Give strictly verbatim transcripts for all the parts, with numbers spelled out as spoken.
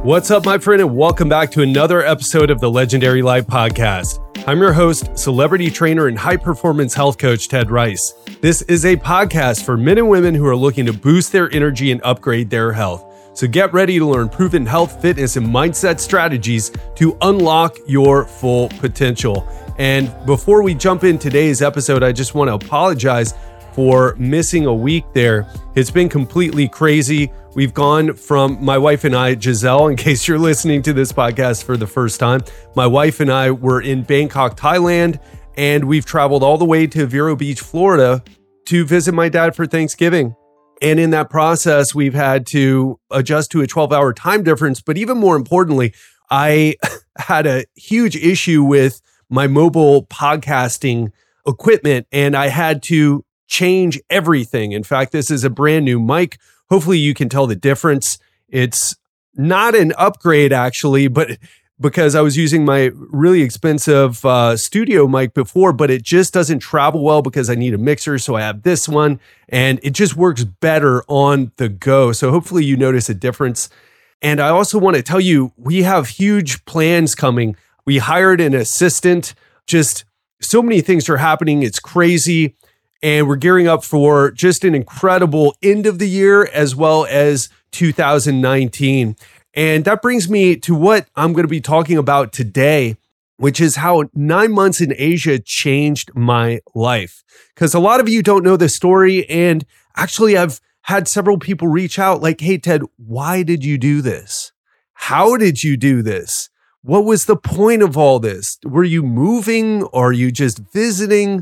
What's up, my friend, and welcome back to another episode of the Legendary Life Podcast. I'm your host, celebrity trainer, and high-performance health coach, Ted Rice. This is a podcast for men and women who are looking to boost their energy and upgrade their health. So get ready to learn proven health, fitness, and mindset strategies to unlock your full potential. And before we jump in today's episode, I just want to apologize for missing a week there. It's been completely crazy. We've gone from my wife and I, Giselle, in case you're listening to this podcast for the first time, my wife and I were in Bangkok, Thailand, and we've traveled all the way to Vero Beach, Florida to visit my dad for Thanksgiving. And in that process, we've had to adjust to a twelve hour time difference. But even more importantly, I had a huge issue with my mobile podcasting equipment, and I had to change everything. In fact, this is a brand new mic. Hopefully you can tell the difference. It's not an upgrade actually, but because I was using my really expensive uh, studio mic before, but it just doesn't travel well because I need a mixer. So I have this one and it just works better on the go. So hopefully you notice a difference. And I also want to tell you, we have huge plans coming. We hired an assistant. Just so many things are happening. It's crazy. And we're gearing up for just an incredible end of the year as well as two thousand nineteen. And that brings me to what I'm going to be talking about today, which is how nine months in Asia changed my life. Because a lot of you don't know the story. And actually, I've had several people reach out like, hey, Ted, why did you do this? How did you do this? What was the point of all this? Were you moving? Or are you just visiting?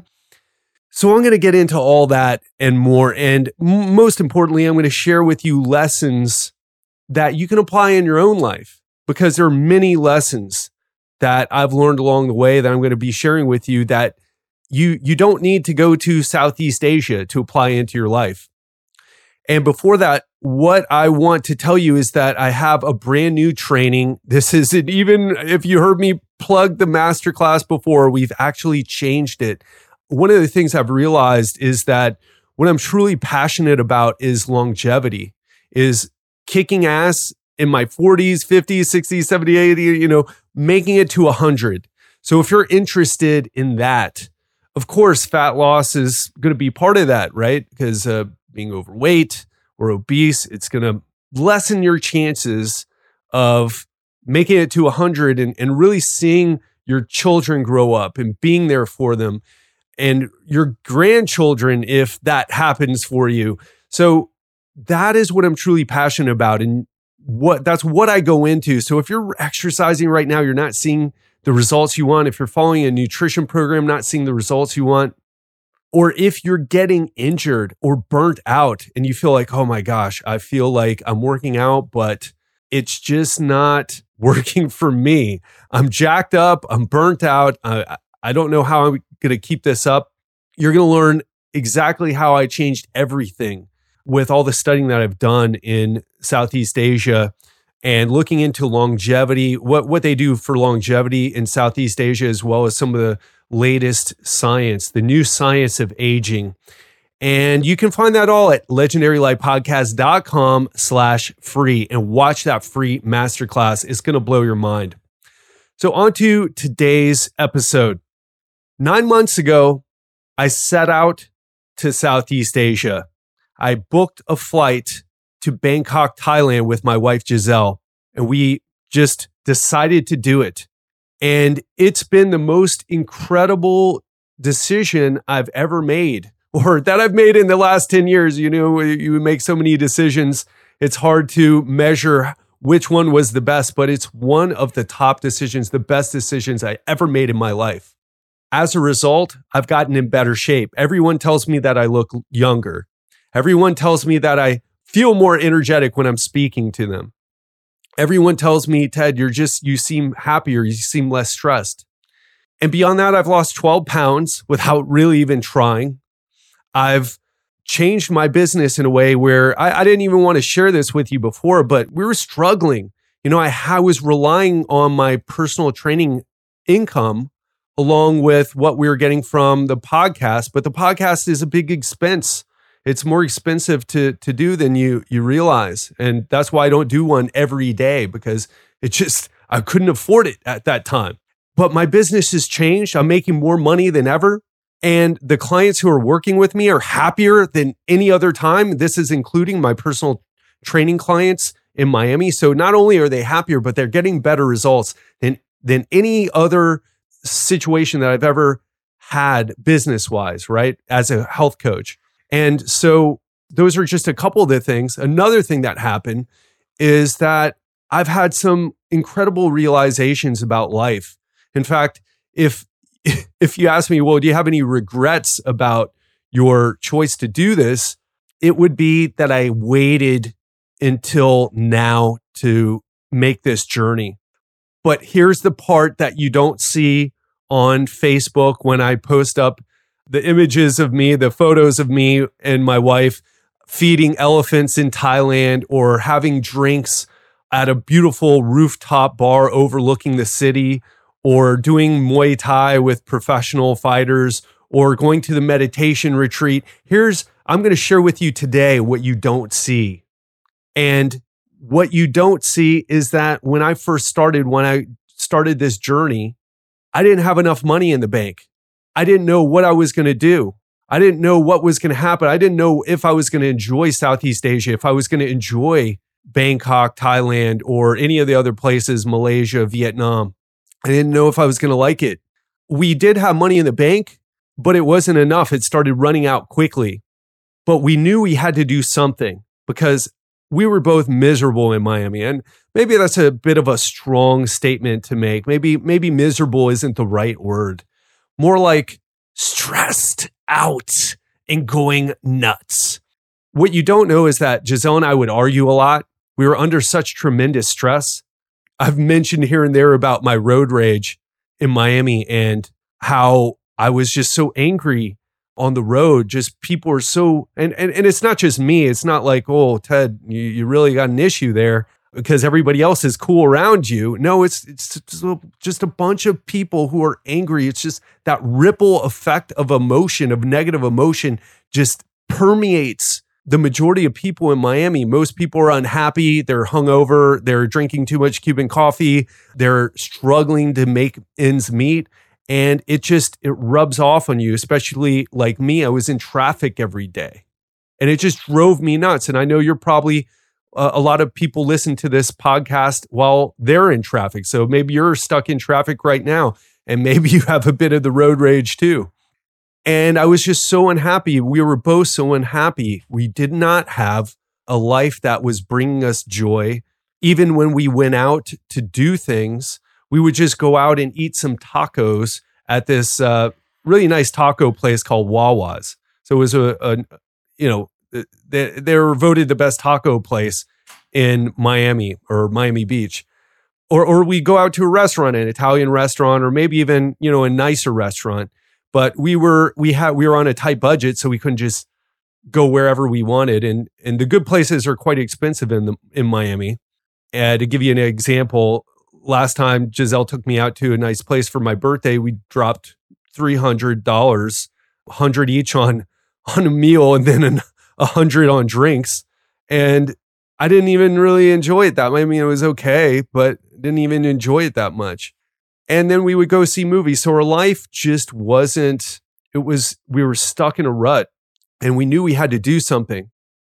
So I'm going to get into all that and more. And m- most importantly, I'm going to share with you lessons that you can apply in your own life, because there are many lessons that I've learned along the way that I'm going to be sharing with you that you, you don't need to go to Southeast Asia to apply into your life. And before that, what I want to tell you is that I have a brand new training. This isn't even, if you heard me plug the masterclass before, we've actually changed it. One of the things I've realized is that what I'm truly passionate about is longevity, is kicking ass in my forties, fifties, sixties, seventies, eighties, you know, making it to one hundred. So if you're interested in that, of course, fat loss is going to be part of that, right? Because uh, being overweight or obese, it's going to lessen your chances of making it to one hundred and, and really seeing your children grow up and being there for them. And your grandchildren, if that happens for you. So that is what I'm truly passionate about. And what that's what I go into. So if you're exercising right now, you're not seeing the results you want. If you're following a nutrition program, not seeing the results you want, or if you're getting injured or burnt out and you feel like, oh my gosh, I feel like I'm working out, but it's just not working for me. I'm jacked up. I'm burnt out. I, I don't know how I'm going to keep this up. You're going to learn exactly how I changed everything with all the studying that I've done in Southeast Asia and looking into longevity, what, what they do for longevity in Southeast Asia, as well as some of the latest science, the new science of aging. And you can find that all at legendarylifepodcast.com slash free and watch that free masterclass. It's going to blow your mind. So on to today's episode. Nine months ago, I set out to Southeast Asia. I booked a flight to Bangkok, Thailand with my wife, Giselle, and we just decided to do it. And it's been the most incredible decision I've ever made, or that I've made in the last ten years. You know, you make so many decisions, it's hard to measure which one was the best, but it's one of the top decisions, the best decisions I ever made in my life. As a result, I've gotten in better shape. Everyone tells me that I look younger. Everyone tells me that I feel more energetic when I'm speaking to them. Everyone tells me, Ted, you're just, you seem happier. You seem less stressed. And beyond that, I've lost twelve pounds without really even trying. I've changed my business in a way where I, I didn't even want to share this with you before, but we were struggling. You know, I, I was relying on my personal training income along with what we were getting from the podcast, but the podcast is a big expense. It's more expensive to to do than you you realize. And that's why I don't do one every day, because it just, I couldn't afford it at that time. But my business has changed. I'm making more money than ever. And the clients who are working with me are happier than any other time. This is including my personal training clients in Miami. So not only are they happier, but they're getting better results than, than any other situation that I've ever had business-wise, right? As a health coach. And so those are just a couple of the things. Another thing that happened is that I've had some incredible realizations about life. In fact, if if you ask me, well, do you have any regrets about your choice to do this? It would be that I waited until now to make this journey. But here's the part that you don't see on Facebook when I post up the images of me, the photos of me and my wife feeding elephants in Thailand, or having drinks at a beautiful rooftop bar overlooking the city, or doing Muay Thai with professional fighters, or going to the meditation retreat. Here's, I'm going to share with you today what you don't see. And what you don't see is that when I first started, when I started this journey, I didn't have enough money in the bank. I didn't know what I was going to do. I didn't know what was going to happen. I didn't know if I was going to enjoy Southeast Asia, if I was going to enjoy Bangkok, Thailand, or any of the other places, Malaysia, Vietnam. I didn't know if I was going to like it. We did have money in the bank, but it wasn't enough. It started running out quickly. But we knew we had to do something because we were both miserable in Miami. And maybe that's a bit of a strong statement to make. Maybe, maybe miserable isn't the right word. More like stressed out and going nuts. What you don't know is that Giselle and I would argue a lot. We were under such tremendous stress. I've mentioned here and there about my road rage in Miami and how I was just so angry on the road. Just people are so, and, and, and it's not just me. It's not like, oh, Ted, you, you really got an issue there because everybody else is cool around you. No, it's, it's just a bunch of people who are angry. It's just that ripple effect of emotion, of negative emotion, just permeates the majority of people in Miami. Most people are unhappy. They're hungover. They're drinking too much Cuban coffee. They're struggling to make ends meet. And it just, it rubs off on you, especially like me. I was in traffic every day and it just drove me nuts. And I know you're probably, uh, a lot of people listen to this podcast while they're in traffic. So maybe you're stuck in traffic right now and maybe you have a bit of the road rage too. And I was just so unhappy. We were both so unhappy. We did not have a life that was bringing us joy. Even when we went out to do things, we would just go out and eat some tacos at this uh, really nice taco place called Wawa's. So it was a, a you know, they, they were voted the best taco place in Miami or Miami Beach. Or, or we go out to a restaurant, an Italian restaurant, or maybe even, you know, a nicer restaurant. But we were we had we were on a tight budget, so we couldn't just go wherever we wanted. And and the good places are quite expensive in the in Miami. And to give you an example, last time Giselle took me out to a nice place for my birthday, we dropped three hundred dollars, one hundred each on on a meal, and then an, a hundred on drinks. And I didn't even really enjoy it that much. I mean, it was okay, but didn't even enjoy it that much. And then we would go see movies. So our life just wasn't, it was, we were stuck in a rut and we knew we had to do something.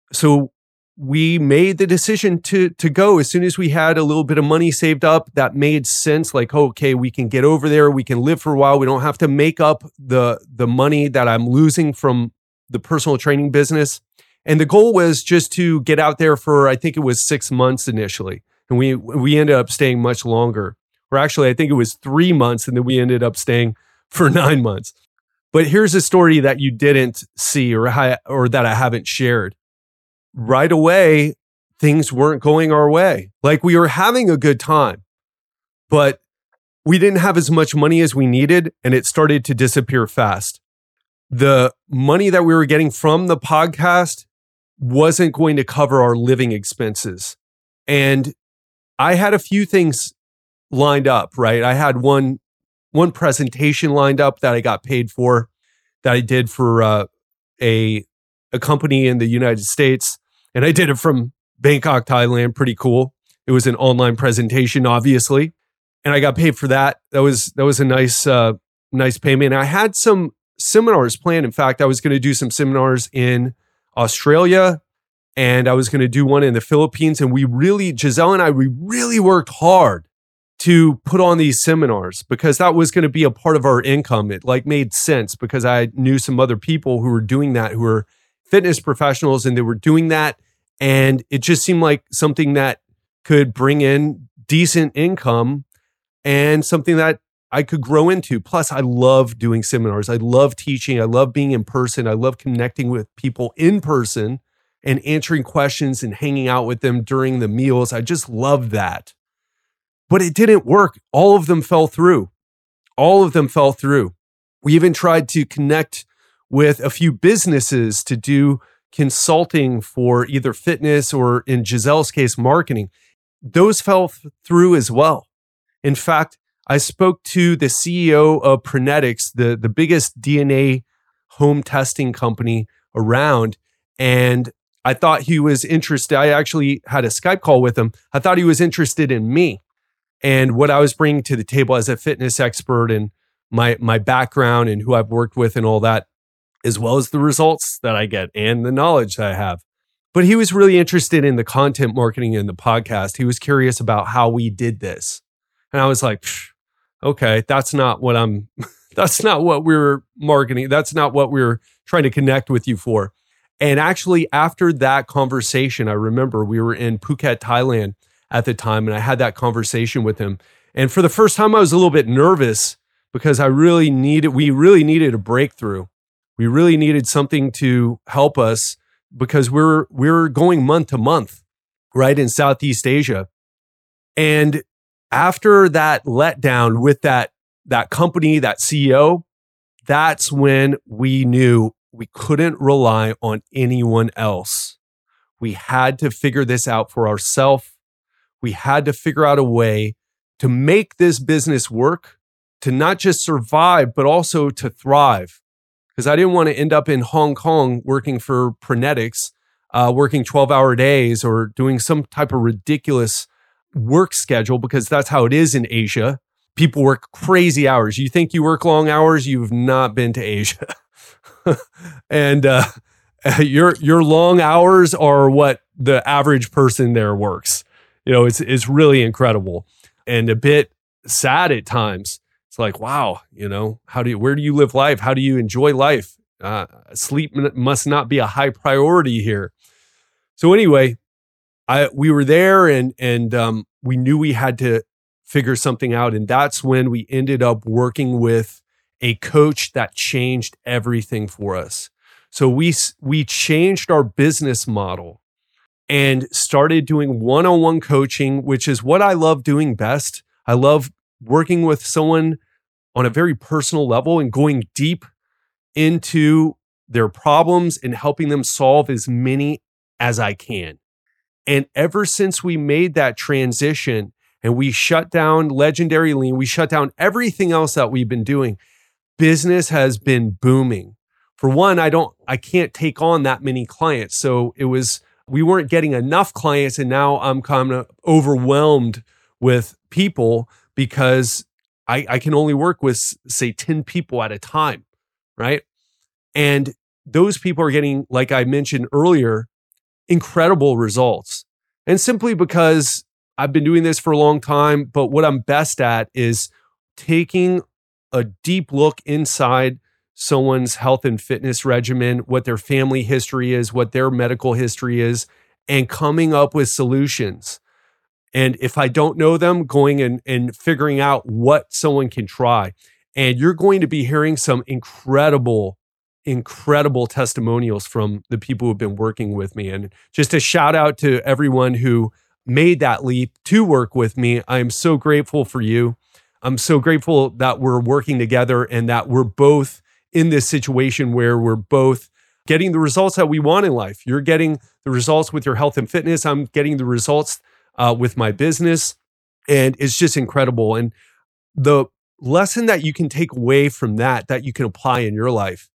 So we made the decision to, to go as soon as we had a little bit of money saved up that made sense. Like, oh, okay, we can get over there. We can live for a while. We don't have to make up the, the money that I'm losing from the personal training business. And the goal was just to get out there for, I think it was six months initially. And we, we ended up staying much longer. Or actually, I think it was three months, and then we ended up staying for nine months. But here's a story that you didn't see or, ha- or that I haven't shared. Right away, things weren't going our way. Like we were having a good time, but we didn't have as much money as we needed, and it started to disappear fast. The money that we were getting from the podcast wasn't going to cover our living expenses. And I had a few things lined up, right? I had one one presentation lined up that I got paid for, that I did for uh, a a company in the United States, and I did it from Bangkok, Thailand. Pretty cool. It was an online presentation, obviously, and I got paid for that. That was that was a nice uh, nice payment. I had some seminars planned. In fact, I was going to do some seminars in Australia, and I was going to do one in the Philippines. And we really, Giselle and I, we really worked hard to put on these seminars because that was going to be a part of our income. It like made sense because I knew some other people who were doing that, who were fitness professionals, and they were doing that. And it just seemed like something that could bring in decent income and something that I could grow into. Plus, I love doing seminars. I love teaching. I love being in person. I love connecting with people in person and answering questions and hanging out with them during the meals. I just love that. But it didn't work. All of them fell through. All of them fell through. We even tried to connect with a few businesses to do consulting for either fitness or, in Giselle's case, marketing. Those fell th- through as well. In fact, I spoke to the C E O of Prenetics, the, the biggest D N A home testing company around, and I thought he was interested. I actually had a Skype call with him. I thought he was interested in me and what I was bringing to the table as a fitness expert and my my background and who I've worked with and all that, as well as the results that I get and the knowledge that I have. But he was really interested in the content marketing and the podcast. He was curious about how we did this. And I was like, okay, that's not what I'm, that's not what we we're marketing. That's not what we we're trying to connect with you for. And actually, after that conversation, I remember we were in Phuket, Thailand at the time, and I had that conversation with him. And for the first time, I was a little bit nervous because I really needed, we really needed a breakthrough. We really needed something to help us because we're we're going month to month, right, in Southeast Asia. And after that letdown with that that company, that C E O, that's when we knew we couldn't rely on anyone else. We had to figure this out for ourselves. We had to figure out a way to make this business work, to not just survive, but also to thrive. Because I didn't want to end up in Hong Kong working for Prenetics, uh, working twelve-hour days or doing some type of ridiculous work schedule, because that's how it is in Asia. People work crazy hours. You think you work long hours, you've not been to Asia. and uh, your your long hours are what the average person there works. You know, it's it's really incredible and a bit sad at times. It's like, wow, you know, how do you, where do you live life? How do you enjoy life? Uh, sleep must not be a high priority here. So anyway, I we were there and and um, we knew we had to figure something out, and that's when we ended up working with a coach that changed everything for us. So we we changed our business model and started doing one-on-one coaching, which is what I love doing best. I love working with someone on a very personal level and going deep into their problems and helping them solve as many as I can. And ever since we made that transition and we shut down Legendary Lean, we shut down everything else that we've been doing, business has been booming. For one, I don't, I can't take on that many clients. So it was, we weren't getting enough clients, and now I'm kind of overwhelmed with people because I, I can only work with, say, ten people at a time, right? And those people are getting, like I mentioned earlier, incredible results. And simply because I've been doing this for a long time, but what I'm best at is taking a deep look inside someone's health and fitness regimen, what their family history is, what their medical history is, and coming up with solutions. And if I don't know them, going and, and figuring out what someone can try. And you're going to be hearing some incredible, incredible testimonials from the people who've been working with me. And just a shout out to everyone who made that leap to work with me. I'm so grateful for you. I'm so grateful that we're working together and that we're both in this situation where we're both getting the results that we want in life. You're getting the results with your health and fitness. I'm getting the results uh, with my business. And it's just incredible. And the lesson that you can take away from that, that you can apply in your life,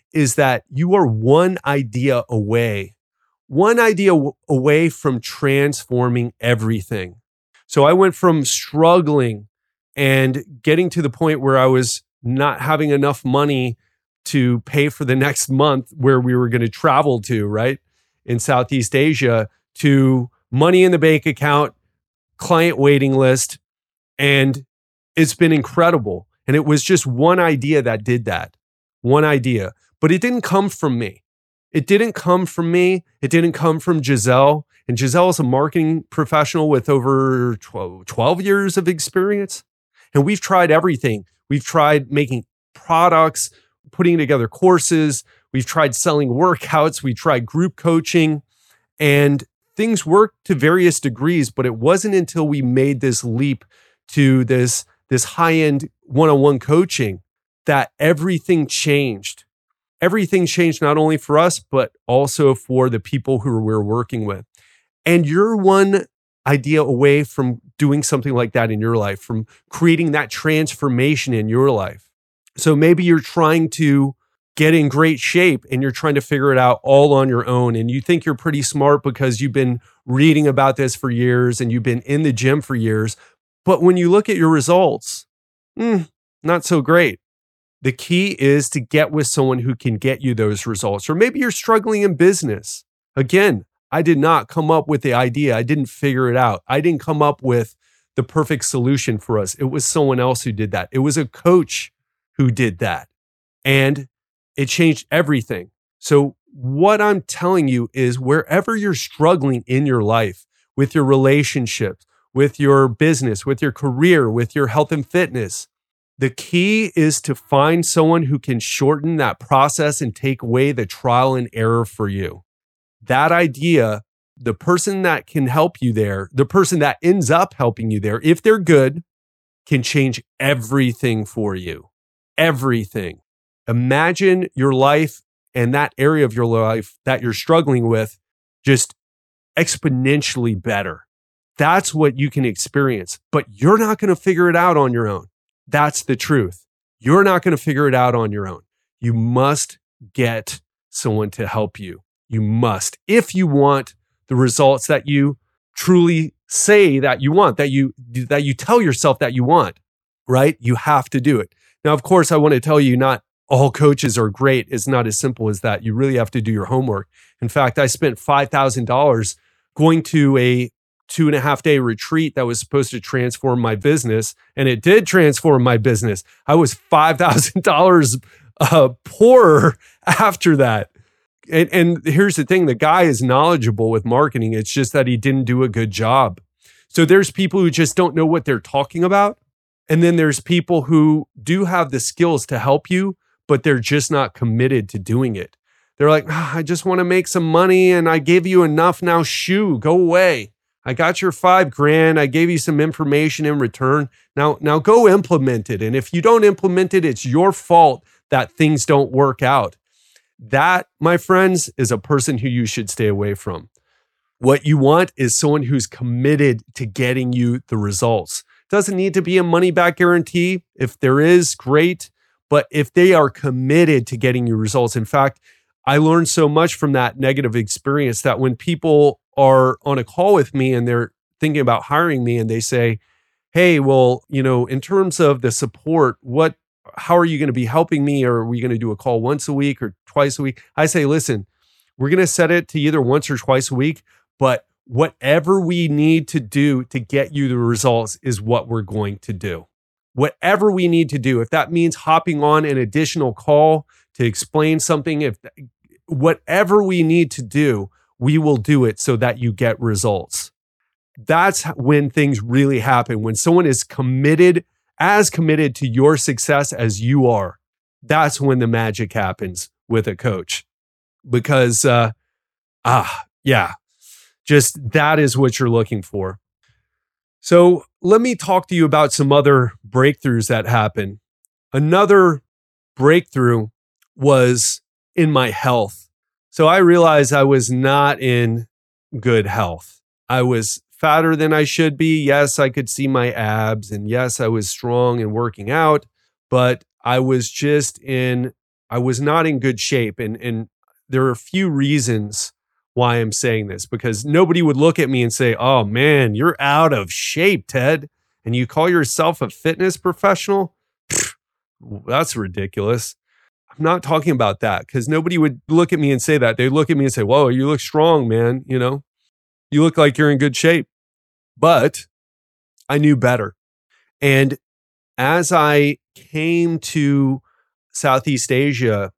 is that you are one idea away, one idea w- away from transforming everything. So I went from struggling and getting to the point where I was not having enough money to pay for the next month where we were going to travel to, right, in Southeast Asia, to money in the bank account, client waiting list. And it's been incredible. And it was just one idea that did that, one idea. But it didn't come from me. It didn't come from me. It didn't come from Giselle. And Giselle is a marketing professional with over twelve years of experience. And we've tried everything. We've tried making products, putting together courses. We've tried selling workouts. We tried group coaching, and things worked to various degrees. But it wasn't until we made this leap to this, this high-end one-on-one coaching that everything changed. Everything changed not only for us, but also for the people who we're working with. And you're one idea away from doing something like that in your life, from creating that transformation in your life. So maybe you're trying to get in great shape and you're trying to figure it out all on your own. And you think you're pretty smart because you've been reading about this for years and you've been in the gym for years. But when you look at your results, mm, not so great. The key is to get with someone who can get you those results. Or maybe you're struggling in business. Again, I did not come up with the idea. I didn't figure it out. I didn't come up with the perfect solution for us. It was someone else who did that. It was a coach who did that. And it changed everything. So what I'm telling you is wherever you're struggling in your life, with your relationships, with your business, with your career, with your health and fitness, the key is to find someone who can shorten that process and take away the trial and error for you. That idea, the person that can help you there, the person that ends up helping you there, if they're good, can change everything for you. Everything. Imagine your life and that area of your life that you're struggling with just exponentially better. That's what you can experience, but you're not going to figure it out on your own. That's the truth. You're not going to figure it out on your own. You must get someone to help you. You must, if you want the results that you truly say that you want, that you that you tell yourself that you want, right? You have to do it. Now, of course, I want to tell you, not all coaches are great. It's not as simple as that. You really have to do your homework. In fact, I spent five thousand dollars going to a two and a half day retreat that was supposed to transform my business. And it did transform my business. I was five thousand dollars uh, poorer after that. And, and here's the thing, the guy is knowledgeable with marketing. It's just that he didn't do a good job. So there's people who just don't know what they're talking about. And then there's people who do have the skills to help you, but they're just not committed to doing it. They're like, oh, I just want to make some money and I gave you enough. Now shoo, go away. I got your five grand. I gave you some information in return. Now, now go implement it. And if you don't implement it, it's your fault that things don't work out. That, my friends, is a person who you should stay away from. What you want is someone who's committed to getting you the results. Doesn't need to be a money back guarantee. If there is, great. But if they are committed to getting you results, in fact, I learned so much from that negative experience that when people are on a call with me and they're thinking about hiring me and they say, hey, well, you know, in terms of the support, what, how are you going to be helping me? Or are we going to do a call once a week or twice a week? I say, listen, we're going to set it to either once or twice a week, but whatever we need to do to get you the results is what we're going to do. Whatever we need to do, if that means hopping on an additional call to explain something, if whatever we need to do, we will do it so that you get results. That's when things really happen. When someone is committed, as committed to your success as you are, that's when the magic happens with a coach. Because, uh, ah, yeah, just that is what you're looking for. So let me talk to you about some other breakthroughs that happen. Another breakthrough was in my health. So I realized I was not in good health. I was fatter than I should be. Yes, I could see my abs, and yes, I was strong and working out, but I was just in I was not in good shape. And, and there are a few reasons why I'm saying this, because nobody would look at me and say, oh man, you're out of shape, Ted, and you call yourself a fitness professional? Pfft, that's ridiculous. I'm not talking about that, because nobody would look at me and say that. They'd look at me and say, whoa, you look strong, man. You know, you look like you're in good shape. But I knew better. And as I came to Southeast Asia,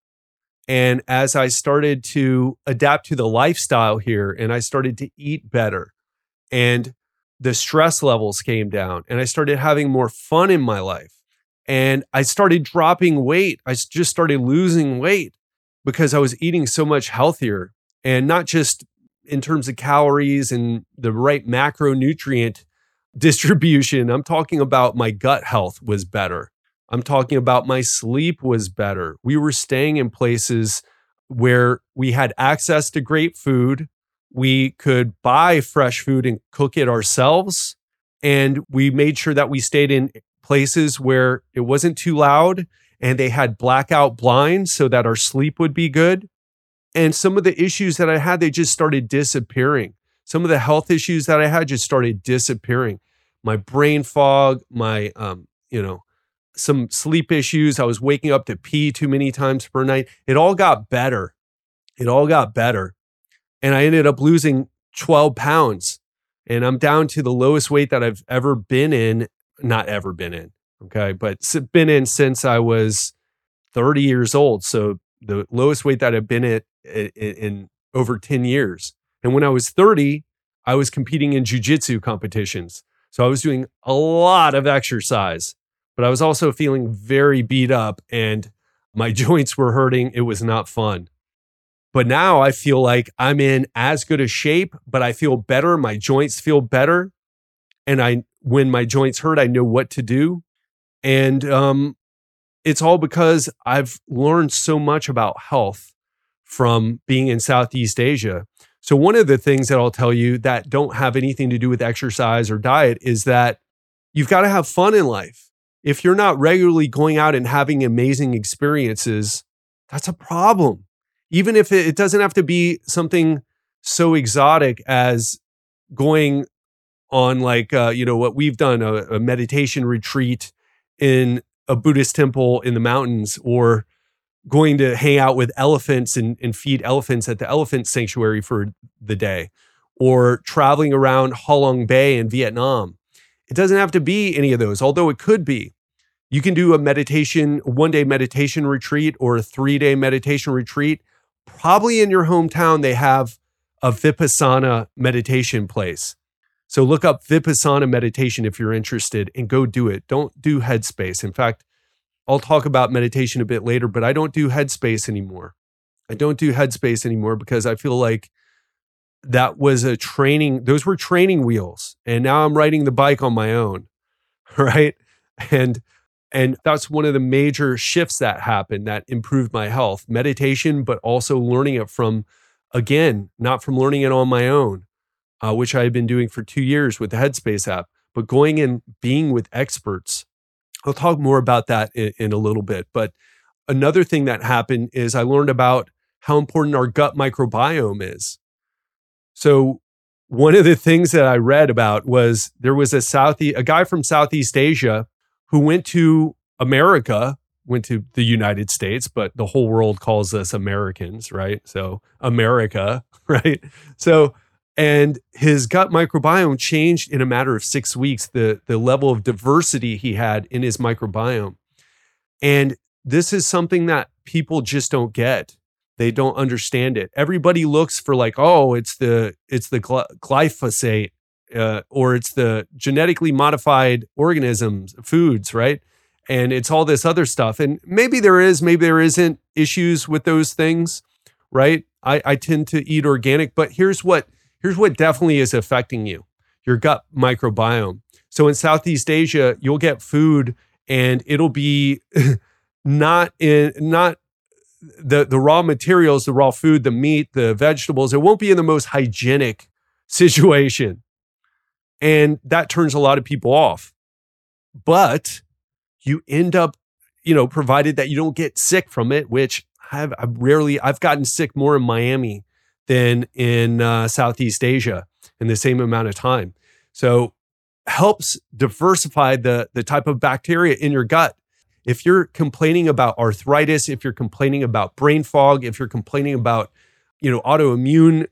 and as I started to adapt to the lifestyle here, and I started to eat better, and the stress levels came down, and I started having more fun in my life, and I started dropping weight. I just started losing weight because I was eating so much healthier, and not just in terms of calories and the right macronutrient distribution. I'm talking about my gut health was better. I'm talking about my sleep was better. We were staying in places where we had access to great food. We could buy fresh food and cook it ourselves. And we made sure that we stayed in places where it wasn't too loud and they had blackout blinds so that our sleep would be good. And some of the issues that I had, they just started disappearing. Some of the health issues that I had just started disappearing. My brain fog, my, um, you know, some sleep issues. I was waking up to pee too many times per night. It all got better. It all got better. And I ended up losing twelve pounds. And I'm down to the lowest weight that I've ever been in. Not ever been in, okay? But been in since I was thirty years old. So the lowest weight that I've been at in, in over ten years. And when I was thirty, I was competing in jiu-jitsu competitions. So I was doing a lot of exercise, but I was also feeling very beat up and my joints were hurting. It was not fun. But now I feel like I'm in as good a shape, but I feel better. My joints feel better. And I, when my joints hurt, I know what to do. And um, it's all because I've learned so much about health from being in Southeast Asia. So one of the things that I'll tell you that don't have anything to do with exercise or diet is that you've got to have fun in life. If you're not regularly going out and having amazing experiences, that's a problem. Even if it, it doesn't have to be something so exotic as going on like, uh, you know, what we've done, a, a meditation retreat in a Buddhist temple in the mountains, or going to hang out with elephants and, and feed elephants at the elephant sanctuary for the day, or traveling around Halong Bay in Vietnam. It doesn't have to be any of those, although it could be. You can do a meditation, one day meditation retreat or a three day meditation retreat. Probably in your hometown, they have a Vipassana meditation place. So look up Vipassana meditation if you're interested and go do it. Don't do Headspace. In fact, I'll talk about meditation a bit later, but I don't do Headspace anymore. I don't do Headspace anymore because I feel like that was a training, those were training wheels. And now I'm riding the bike on my own, right? And and that's one of the major shifts that happened that improved my health. Meditation, but also learning it from, again, not from learning it on my own, uh, which I had been doing for two years with the Headspace app, but going and being with experts. I'll talk more about that in, in a little bit. But another thing that happened is I learned about how important our gut microbiome is. So one of the things that I read about was there was a South, a guy from Southeast Asia who went to America, went to the United States, but the whole world calls us Americans, right? So America, right? So, and his gut microbiome changed in a matter of six weeks, the, the level of diversity he had in his microbiome. And this is something that people just don't get. They don't understand it. Everybody looks for like, oh, it's the it's the glyphosate uh, or it's the genetically modified organisms, foods, right? And it's all this other stuff. And maybe there is, maybe there isn't issues with those things, right? I, I tend to eat organic, but here's what here's what definitely is affecting you: your gut microbiome. So in Southeast Asia, you'll get food and it'll be not in not the the raw materials, the raw food, the meat, the vegetables. It won't be in the most hygienic situation. And that turns a lot of people off. But you end up you know, provided that you don't get sick from it, which I've, I've rarely, I've gotten sick more in Miami than in uh, Southeast Asia in the same amount of time. So helps diversify the, the type of bacteria in your gut. If you're complaining about arthritis, if you're complaining about brain fog, if you're complaining about, you know, autoimmune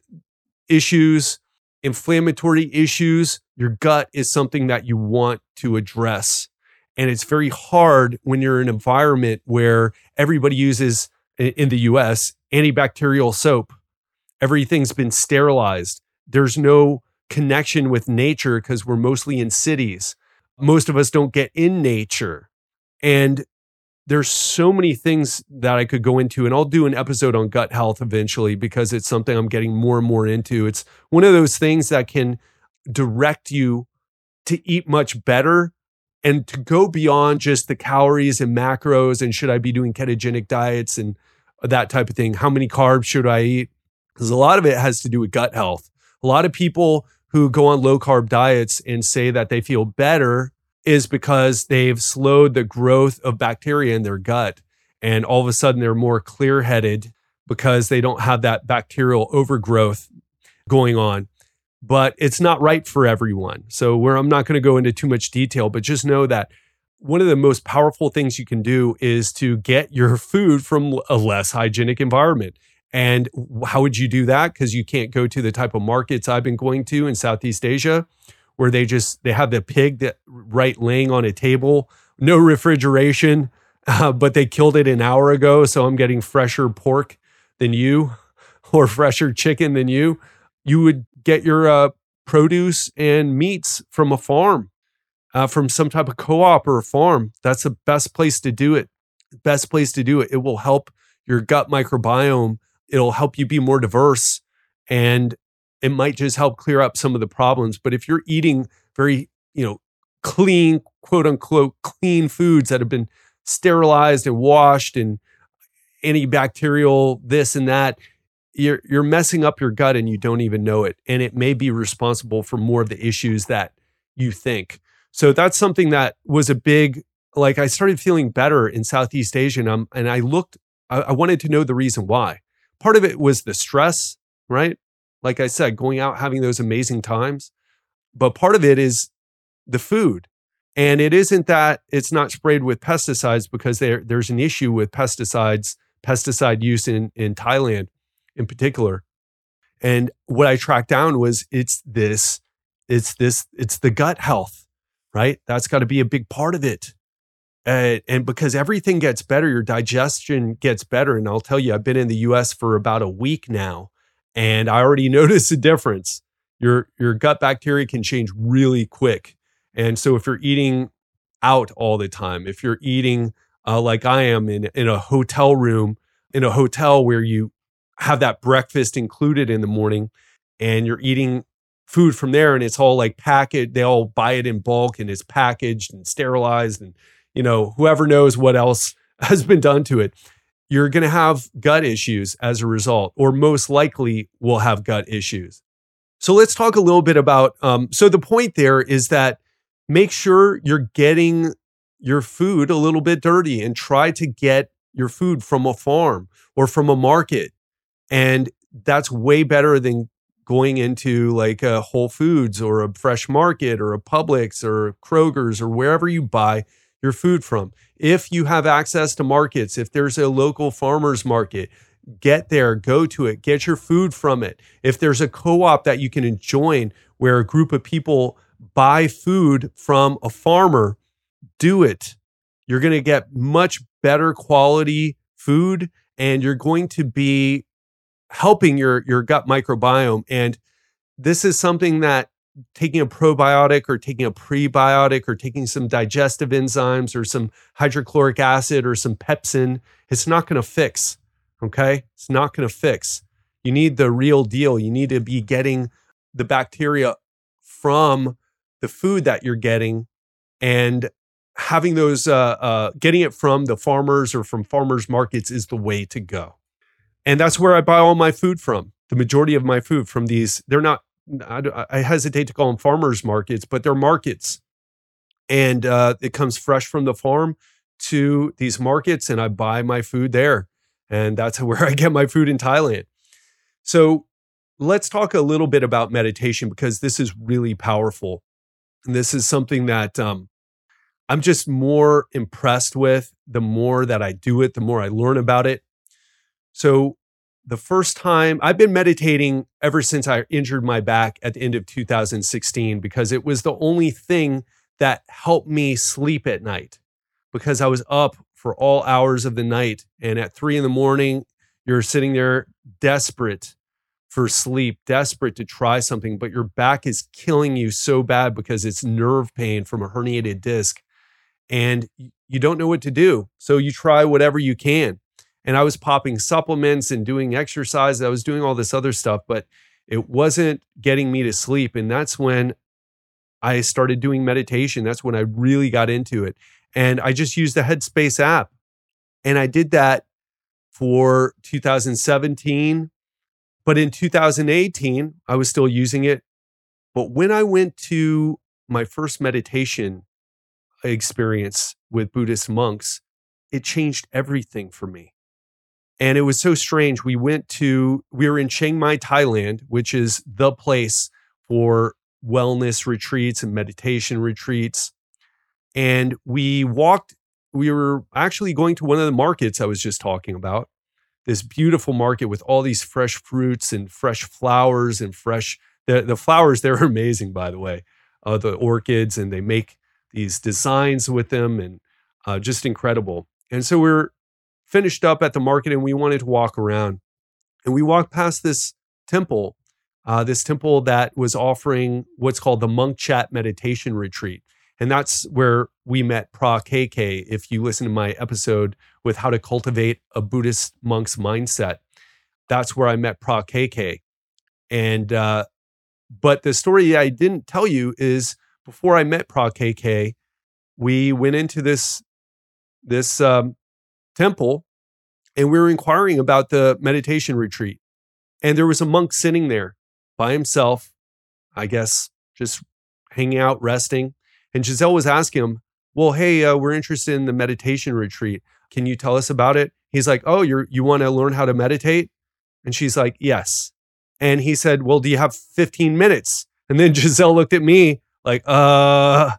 issues, inflammatory issues, your gut is something that you want to address. And it's very hard when you're in an environment where everybody uses, in the U S, antibacterial soap. Everything's been sterilized. There's no connection with nature because we're mostly in cities. Most of us don't get in nature. And there's so many things that I could go into, and I'll do an episode on gut health eventually because it's something I'm getting more and more into. It's one of those things that can direct you to eat much better and to go beyond just the calories and macros and should I be doing ketogenic diets and that type of thing. How many carbs should I eat? Because a lot of it has to do with gut health. A lot of people who go on low carb diets and say that they feel better is because they've slowed the growth of bacteria in their gut. And all of a sudden they're more clear-headed because they don't have that bacterial overgrowth going on. But it's not right for everyone. So where I'm not going to go into too much detail, but just know that one of the most powerful things you can do is to get your food from a less hygienic environment. And how would you do that? Because you can't go to the type of markets I've been going to in Southeast Asia, where they just, they have the pig that right laying on a table, no refrigeration, uh, but they killed it an hour ago. So I'm getting fresher pork than you or fresher chicken than you. You would get your uh, produce and meats from a farm, uh, from some type of co-op or a farm. That's the best place to do it. Best place to do it. It will help your gut microbiome. It'll help you be more diverse, and it might just help clear up some of the problems. But if you're eating very, you know, clean, quote unquote, clean foods that have been sterilized and washed and antibacterial, this and that, you're you're messing up your gut and you don't even know it. And it may be responsible for more of the issues that you think. So that's something that was a big, like I started feeling better in Southeast Asia, and, um, and I looked, I, I wanted to know the reason why. Part of it was the stress, right? Like I said, going out, having those amazing times. But part of it is the food. And it isn't that it's not sprayed with pesticides, because there, there's an issue with pesticides, pesticide use in, in Thailand in particular. And what I tracked down was it's this, it's this, it's the gut health, right? That's got to be a big part of it. Uh, and because everything gets better, your digestion gets better. And I'll tell you, I've been in the U S for about a week now, and I already noticed a difference. Your, your gut bacteria can change really quick. And so if you're eating out all the time, if you're eating uh, like I am in, in a hotel room, in a hotel where you have that breakfast included in the morning, and you're eating food from there and it's all like packaged, they all buy it in bulk and it's packaged and sterilized, and you know, whoever knows what else has been done to it, you're going to have gut issues as a result, or most likely will have gut issues. So let's talk a little bit about, um, so the point there is that make sure you're getting your food a little bit dirty, and try to get your food from a farm or from a market. And that's way better than going into like a Whole Foods or a Fresh Market or a Publix or a Kroger's or wherever you buy your food from. If you have access to markets, if there's a local farmer's market, get there, go to it, get your food from it. If there's a co-op that you can join where a group of people buy food from a farmer, do it. You're going to get much better quality food, and you're going to be helping your, your gut microbiome. And this is something that taking a probiotic or taking a prebiotic or taking some digestive enzymes or some hydrochloric acid or some pepsin, it's not going to fix. Okay. It's not going to fix. You need the real deal. You need to be getting the bacteria from the food that you're getting, and having those, uh, uh, getting it from the farmers or from farmers markets is the way to go. And that's where I buy all my food from. The majority of my food from these, they're not, I, I hesitate to call them farmers markets, but they're markets. And uh, it comes fresh from the farm. to these markets and I buy my food there. And that's where I get my food in Thailand. So let's talk a little bit about meditation because this is really powerful. And this is something that um, I'm just more impressed with. The more that I do it, the more I learn about it. So the first time I've been meditating ever since I injured my back at the end of two thousand sixteen, because it was the only thing that helped me sleep at night, because I was up for all hours of the night. And at three in the morning, you're sitting there desperate for sleep, desperate to try something, but your back is killing you so bad because it's nerve pain from a herniated disc and you don't know what to do. So you try whatever you can. And I was popping supplements and doing exercise. I was doing all this other stuff, but it wasn't getting me to sleep. And that's when I started doing meditation. That's when I really got into it. And I just used the Headspace app. And I did that for two thousand seventeen. But in two thousand eighteen, I was still using it. But when I went to my first meditation experience with Buddhist monks, it changed everything for me. And it was so strange. We went to, we were in Chiang Mai, Thailand, which is the place for wellness retreats and meditation retreats. And we walked, we were actually going to one of the markets I was just talking about. This beautiful market with all these fresh fruits and fresh flowers and fresh, the, the flowers there are amazing, by the way, uh, the orchids, and they make these designs with them and uh, just incredible. And so we we're finished up at the market and we wanted to walk around. And we walked past this temple, uh, this temple that was offering what's called the Monk Chat Meditation Retreat. And that's where we met Pra K K. If you listen to my episode with how to cultivate a Buddhist monk's mindset, that's where I met Pra K K. And, uh, but the story I didn't tell you is before I met Pra K K, we went into this, this um, temple and we were inquiring about the meditation retreat. And there was a monk sitting there by himself, I guess, just hanging out, resting. And Giselle was asking him, well, hey, uh, we're interested in the meditation retreat. Can you tell us about it? He's like, oh, you're, you want to learn how to meditate? And she's like, yes. And he said, well, do you have fifteen minutes? And then Giselle looked at me like, uh,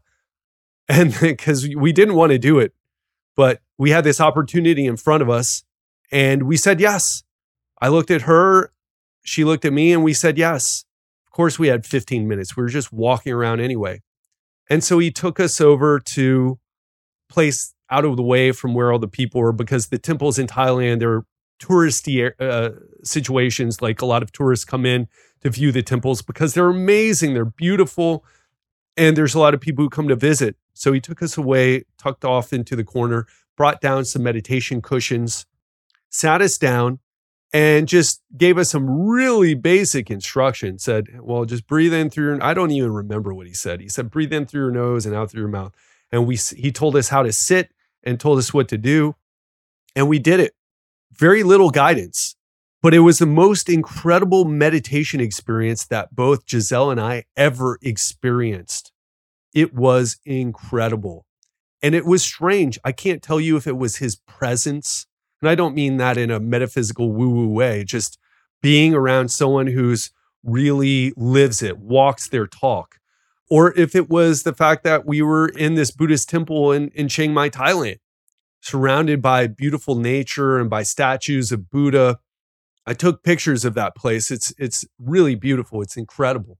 and because we didn't want to do it, but we had this opportunity in front of us and we said, yes. I looked at her, she looked at me and we said, yes. Of course, we had fifteen minutes. We were just walking around anyway. And so he took us over to a place out of the way from where all the people were, because the temples in Thailand, they're touristy uh, situations. Like a lot of tourists come in to view the temples because they're amazing. They're beautiful. And there's a lot of people who come to visit. So he took us away, tucked off into the corner, brought down some meditation cushions, sat us down, and just gave us some really basic instructions. Said, well, just breathe in through your, I don't even remember what he said. He said, breathe in through your nose and out through your mouth. And we, he told us how to sit and told us what to do. And we did it. Very little guidance, but it was the most incredible meditation experience that both Giselle and I ever experienced. It was incredible. And it was strange. I can't tell you if it was his presence. And I don't mean that in a metaphysical woo-woo way, just being around someone who's really lives it, walks their talk. Or if it was the fact that we were in this Buddhist temple in, in Chiang Mai, Thailand, surrounded by beautiful nature and by statues of Buddha. I took pictures of that place. It's, it's really beautiful. It's incredible.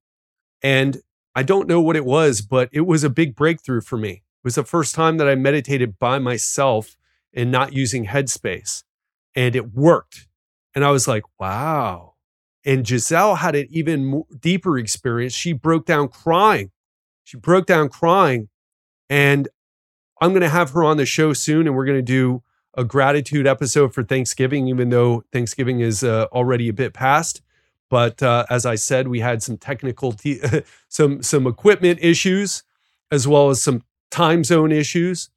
And I don't know what it was, but it was a big breakthrough for me. It was the first time that I meditated by myself and not using Headspace. And it worked. And I was like, wow. And Giselle had an even more, deeper experience. She broke down crying. She broke down crying. And I'm going to have her on the show soon. And we're going to do a gratitude episode for Thanksgiving, even though Thanksgiving is uh, already a bit past. But uh, as I said, we had some technical, te- some, some equipment issues, as well as some time zone issues.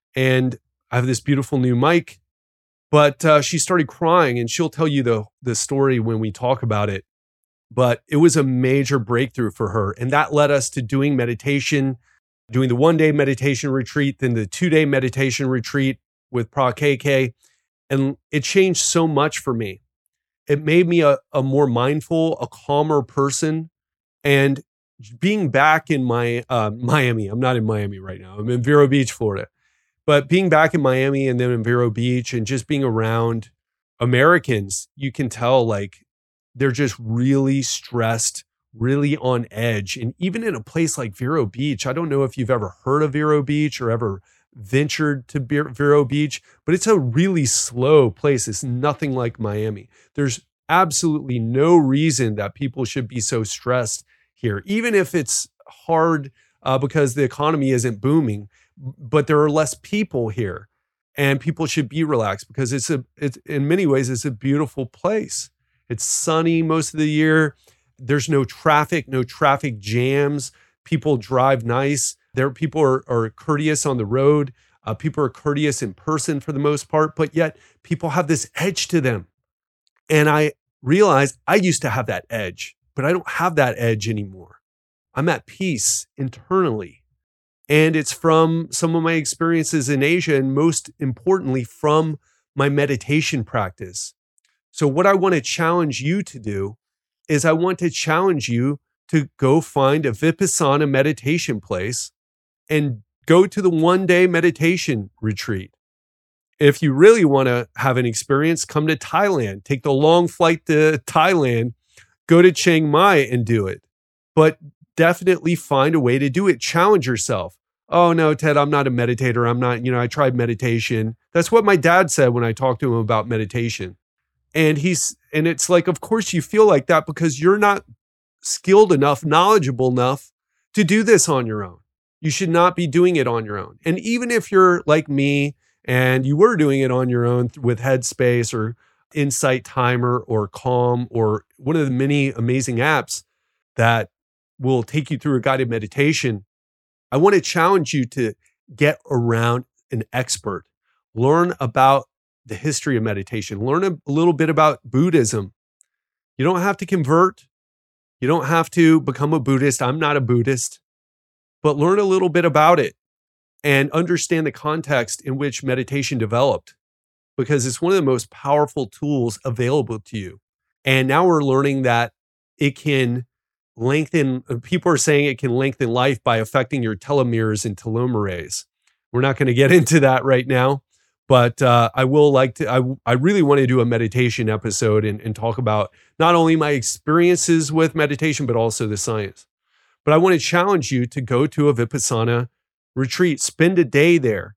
And I have this beautiful new mic, but uh, she started crying, and she'll tell you the, the story when we talk about it. But it was a major breakthrough for her. And that led us to doing meditation doing the one-day meditation retreat, then the two-day meditation retreat with Pra K K. And it changed so much for me. It made me a, a more mindful, a calmer person. And being back in my uh, Miami, I'm not in Miami right now. I'm in Vero Beach, Florida. But being back in Miami and then in Vero Beach and just being around Americans, you can tell like they're just really stressed, really on edge. And even in a place like Vero Beach, I don't know if you've ever heard of Vero Beach or ever ventured to Vero Beach, but it's a really slow place. It's nothing like Miami. There's absolutely no reason that people should be so stressed here, even if it's hard uh, because the economy isn't booming, but there are less people here and people should be relaxed because it's a, it's in many ways, it's a beautiful place. It's sunny most of the year. There's no traffic, no traffic jams. People drive nice. There, people are, are courteous on the road. Uh, people are courteous in person for the most part, but yet people have this edge to them. And I realized I used to have that edge, but I don't have that edge anymore. I'm at peace internally. And it's from some of my experiences in Asia, and most importantly, from my meditation practice. So what I want to challenge you to do is I want to challenge you to go find a Vipassana meditation place and go to the one-day meditation retreat. If you really want to have an experience, come to Thailand. Take the long flight to Thailand, go to Chiang Mai and do it. But definitely find a way to do it. Challenge yourself. Oh no, Ted, I'm not a meditator. I'm not, you know, I tried meditation. That's what my dad said when I talked to him about meditation. And he's, and it's like, of course you feel like that because you're not skilled enough, knowledgeable enough to do this on your own. You should not be doing it on your own. And even if you're like me and you were doing it on your own with Headspace or Insight Timer or Calm or one of the many amazing apps that will take you through a guided meditation, I want to challenge you to get around an expert, learn about the history of meditation, learn a little bit about Buddhism. You don't have to convert. You don't have to become a Buddhist. I'm not a Buddhist, but learn a little bit about it and understand the context in which meditation developed, because it's one of the most powerful tools available to you. And now we're learning that it can lengthen, people are saying it can lengthen life by affecting your telomeres and telomerase. We're not going to get into that right now, but uh, I will like to, I, I really want to do a meditation episode and, and talk about not only my experiences with meditation, but also the science. But I want to challenge you to go to a Vipassana retreat, spend a day there.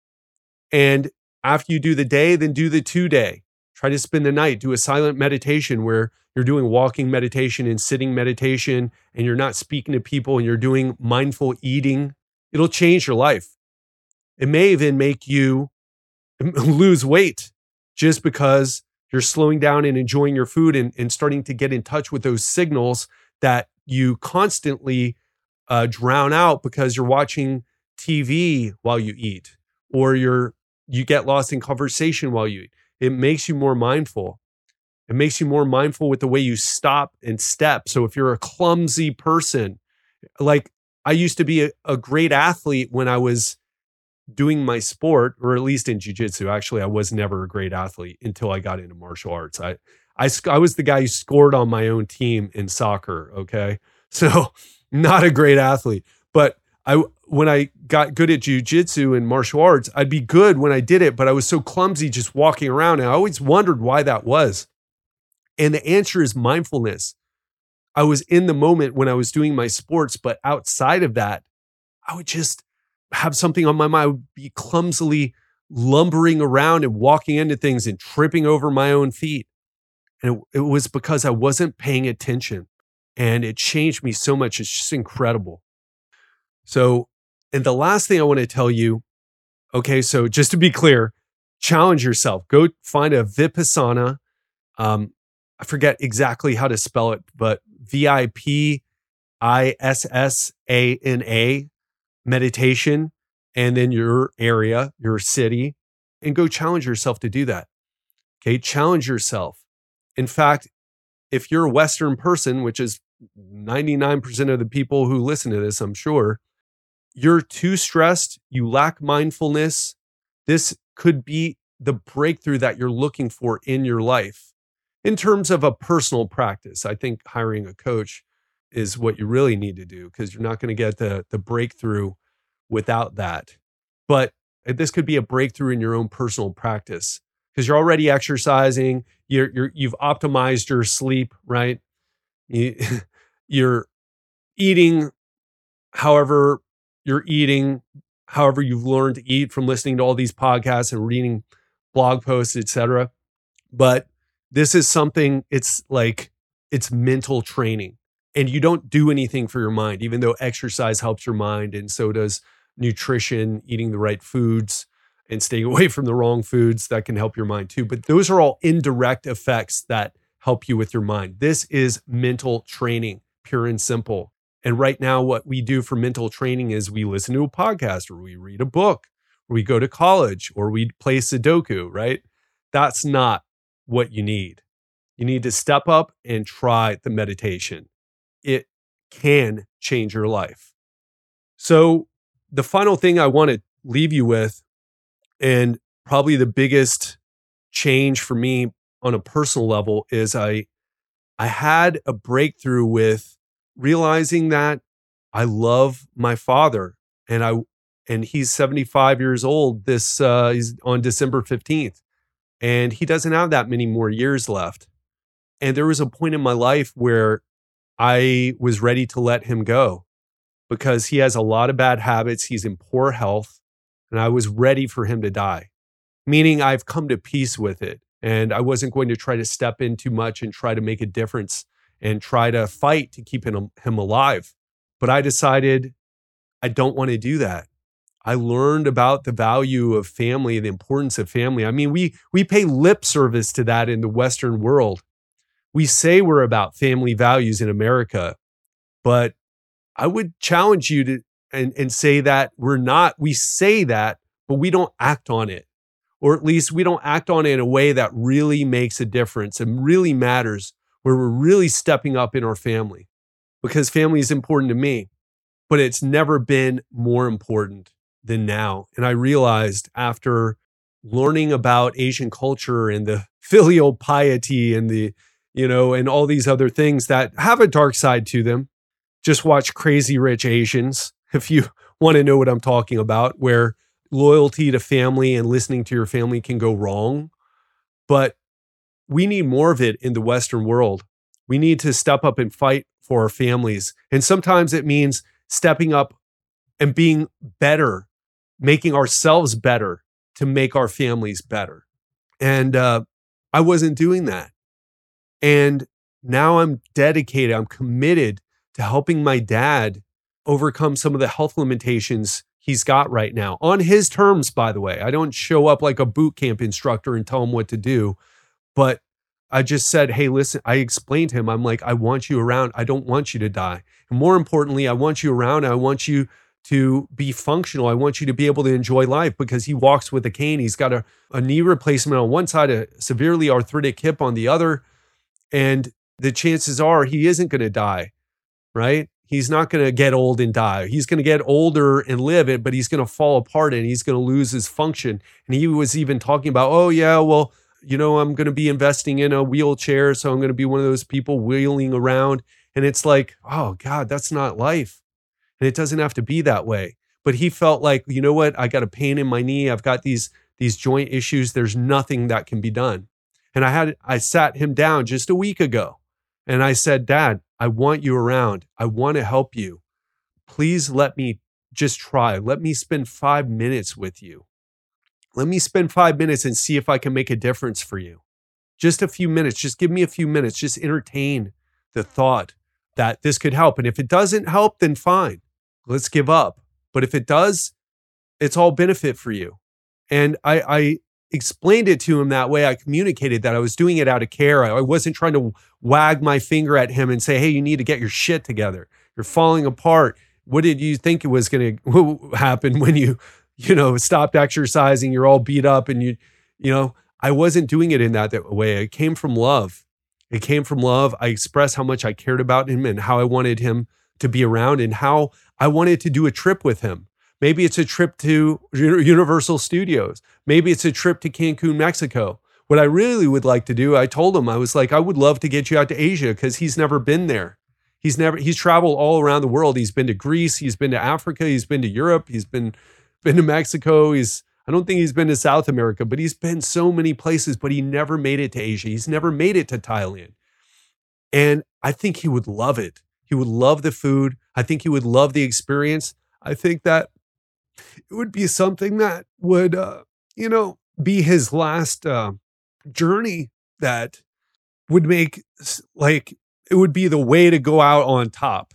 And after you do the day, then do the two day. Try to spend the night, do a silent meditation where you're doing walking meditation and sitting meditation, and you're not speaking to people and you're doing mindful eating. It'll change your life. It may even make you lose weight just because you're slowing down and enjoying your food and, and starting to get in touch with those signals that you constantly uh, drown out because you're watching T V while you eat, or you're you get lost in conversation while you eat. It makes you more mindful. It makes you more mindful with the way you stop and step. So if you're a clumsy person, like I used to be a, a great athlete when I was doing my sport, or at least in jiu-jitsu. Actually, I was never a great athlete until I got into martial arts. I, I, I was the guy who scored on my own team in soccer. Okay. So not a great athlete, but I, when I got good at jiu-jitsu and martial arts, I'd be good when I did it, but I was so clumsy just walking around. And I always wondered why that was. And the answer is mindfulness. I was in the moment when I was doing my sports, but outside of that, I would just have something on my mind. I would be clumsily lumbering around and walking into things and tripping over my own feet. And it, it was because I wasn't paying attention. And it changed me so much. It's just incredible. So, and the last thing I want to tell you, okay, so just to be clear, challenge yourself. Go find a Vipassana. Um, I forget exactly how to spell it, but V I P I S S A N A meditation, and then your area, your city, and go challenge yourself to do that. Okay, challenge yourself. In fact, if you're a Western person, which is ninety-nine percent of the people who listen to this, I'm sure, you're too stressed, you lack mindfulness, this could be the breakthrough that you're looking for in your life. In terms of a personal practice, I think hiring a coach is what you really need to do, because you're not going to get the, the breakthrough without that. But this could be a breakthrough in your own personal practice, because you're already exercising, you're, you're, you've optimized your sleep, right? You, you're eating however you're eating, however you've learned to eat from listening to all these podcasts and reading blog posts, et cetera. But this is something, it's like, it's mental training. And you don't do anything for your mind, even though exercise helps your mind, and so does nutrition, eating the right foods and staying away from the wrong foods that can help your mind too. But those are all indirect effects that help you with your mind. This is mental training, pure and simple. And right now, what we do for mental training is we listen to a podcast, or we read a book, or we go to college, or we play Sudoku, right? That's not what you need. You need to step up and try the meditation. It can change your life. So the final thing I want to leave you with, and probably the biggest change for me on a personal level, is I I had a breakthrough with realizing that I love my father, and I and he's seventy-five years old. This uh, he's on December fifteenth, and he doesn't have that many more years left. And there was a point in my life where I was ready to let him go, because he has a lot of bad habits. He's in poor health, and I was ready for him to die, meaning I've come to peace with it. And I wasn't going to try to step in too much and try to make a difference and try to fight to keep him, him alive. But I decided I don't want to do that. I learned about the value of family, the importance of family. I mean, we we pay lip service to that in the Western world. We say we're about family values in America, but I would challenge you to and, and say that we're not. We say that, but we don't act on it. Or at least we don't act on it in a way that really makes a difference and really matters, where we're really stepping up in our family. Because family is important to me, but it's never been more important than now. And I realized after learning about Asian culture and the filial piety and the, you know, and all these other things that have a dark side to them. Just watch Crazy Rich Asians if you want to know what I'm talking about, where loyalty to family and listening to your family can go wrong. But we need more of it in the Western world. We need to step up and fight for our families. And sometimes it means stepping up and being better, making ourselves better to make our families better. And uh, I wasn't doing that. And now I'm dedicated, I'm committed to helping my dad overcome some of the health limitations he's got right now, on his terms, by the way. I don't show up like a boot camp instructor and tell him what to do, but I just said, hey, listen, I explained to him, I'm like, I want you around. I don't want you to die. And more importantly, I want you around. I want you to be functional. I want you to be able to enjoy life, because he walks with a cane. He's got a, a knee replacement on one side, a severely arthritic hip on the other. And the chances are he isn't going to die, right? He's not going to get old and die. He's going to get older and live it, but he's going to fall apart and he's going to lose his function. And he was even talking about, oh yeah, well, you know, I'm going to be investing in a wheelchair, so I'm going to be one of those people wheeling around. And it's like, oh God, that's not life. And it doesn't have to be that way. But he felt like, you know what? I got a pain in my knee. I've got these, these joint issues. There's nothing that can be done. And I had, I sat him down just a week ago and I said, Dad, I want you around. I want to help you. Please let me just try. Let me spend five minutes with you. Let me spend five minutes and see if I can make a difference for you. Just a few minutes. Just give me a few minutes. Just entertain the thought that this could help. And if it doesn't help, then fine. Let's give up. But if it does, it's all benefit for you. And I, I explained it to him that way. I communicated that I was doing it out of care. I wasn't trying to wag my finger at him and say, hey, you need to get your shit together. You're falling apart. What did you think it was going to happen when you, you know, stopped exercising? You're all beat up and you, you know, I wasn't doing it in that, that way. It came from love. It came from love. I expressed how much I cared about him and how I wanted him to be around and how I wanted to do a trip with him. Maybe it's a trip to Universal Studios. Maybe it's a trip to Cancun, Mexico. What I really would like to do, I told him, I was like, I would love to get you out to Asia because he's never been there. He's never, he's traveled all around the world. He's been to Greece. He's been to Africa. He's been to Europe. He's been, been to Mexico. He's, I don't think he's been to South America, but he's been so many places, but he never made it to Asia. He's never made it to Thailand. And I think he would love it. He would love the food. I think he would love the experience. I think that it would be something that would, uh, you know, be his last uh, journey that would make, like, it would be the way to go out on top.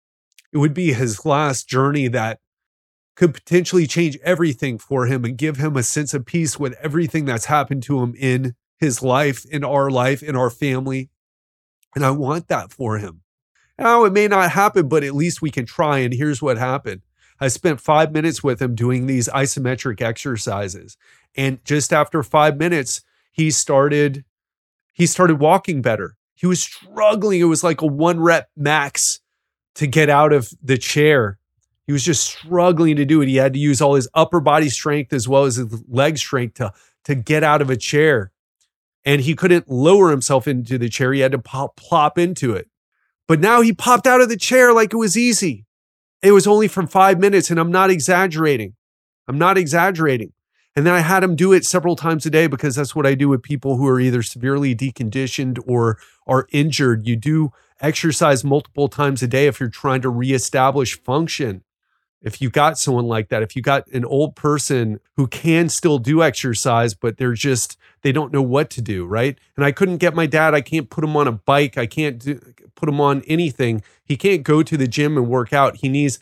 It would be his last journey that could potentially change everything for him and give him a sense of peace with everything that's happened to him in his life, in our life, in our family. And I want that for him. Now, it may not happen, but at least we can try. And here's what happened. I spent five minutes with him doing these isometric exercises. And just after five minutes, he started, he started walking better. He was struggling. It was like a one rep max to get out of the chair. He was just struggling to do it. He had to use all his upper body strength as well as his leg strength to, to get out of a chair. And he couldn't lower himself into the chair. He had to pop, plop into it. But now he popped out of the chair like it was easy. It was only from five minutes, and I'm not exaggerating. I'm not exaggerating. And then I had him do it several times a day because that's what I do with people who are either severely deconditioned or are injured. You do exercise multiple times a day if you're trying to reestablish function. If you got someone like that, if you got an old person who can still do exercise, but they're just, they don't know what to do, right? And I couldn't get my dad, I can't put him on a bike. I can't do, put him on anything. He can't go to the gym and work out. He needs